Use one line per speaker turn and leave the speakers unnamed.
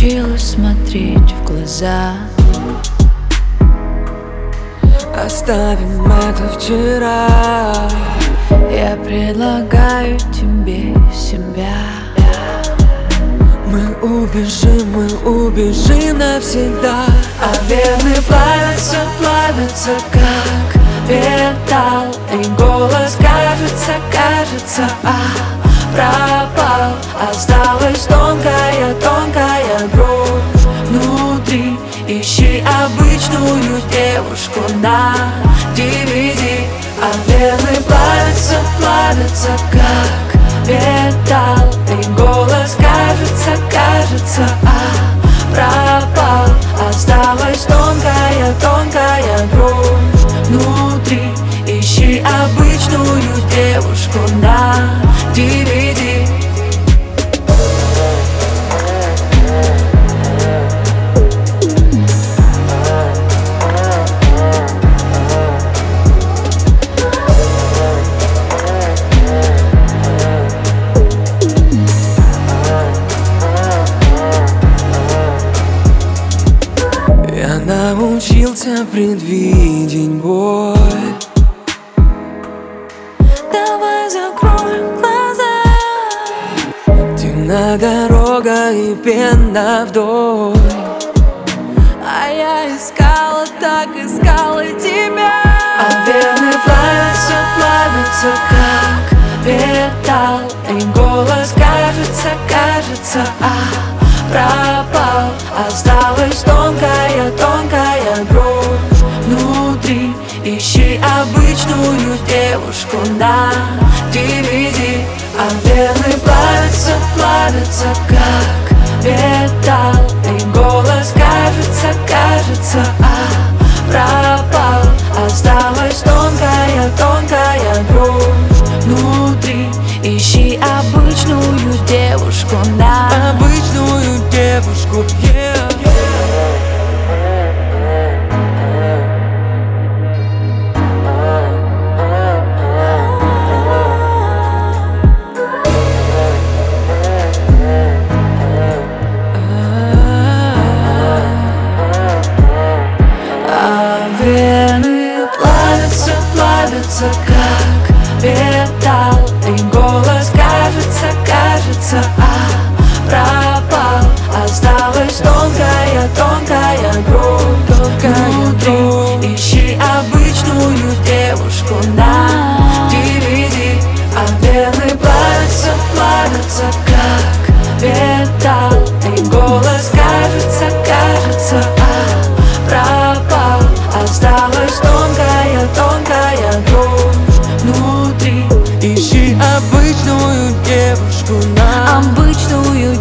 научилась смотреть в глаза.
Оставим это вчера.
Я предлагаю тебе себя.
Мы убежим навсегда.
А вены плавятся, плавятся, как металл. И голос кажется, пропал. Осталась тонкая, тонкая дрожь внутри. Ищи обычную девушку на DVD. А вены плавятся, плавятся, как металл. И голос кажется, пропал. Осталась тонкая, тонкая дрожь внутри. Ищи обычную девушку на DVD.
Я научился предвидеть боль.
Давай закроем глаза.
Темна дорога и пена вдоль.
А я искала, так искала тебя. А вены плавятся, плавятся, как металл. И голос кажется, пропал. Осталась тонкая, тонкая дрожь внутри. Ищи обычную девушку на DVD. А вены плавятся, плавятся, как металл. И голос кажется, пропал. Осталась тонкая, тонкая дрожь внутри. Ищи обычную девушку на
Обычную девушку, yeah.
Вены плавятся, плавятся, как металл. И голос кажется, пропал. Осталась тонкая, тонкая дрожь внутри. Ищи обычную девушку на DVD. А вены плавятся, плавятся, как металл. И голос кажется, пропал. Осталась тонкая, тонкая дрожь внутри.
Ищи обычную девушку на
Обычную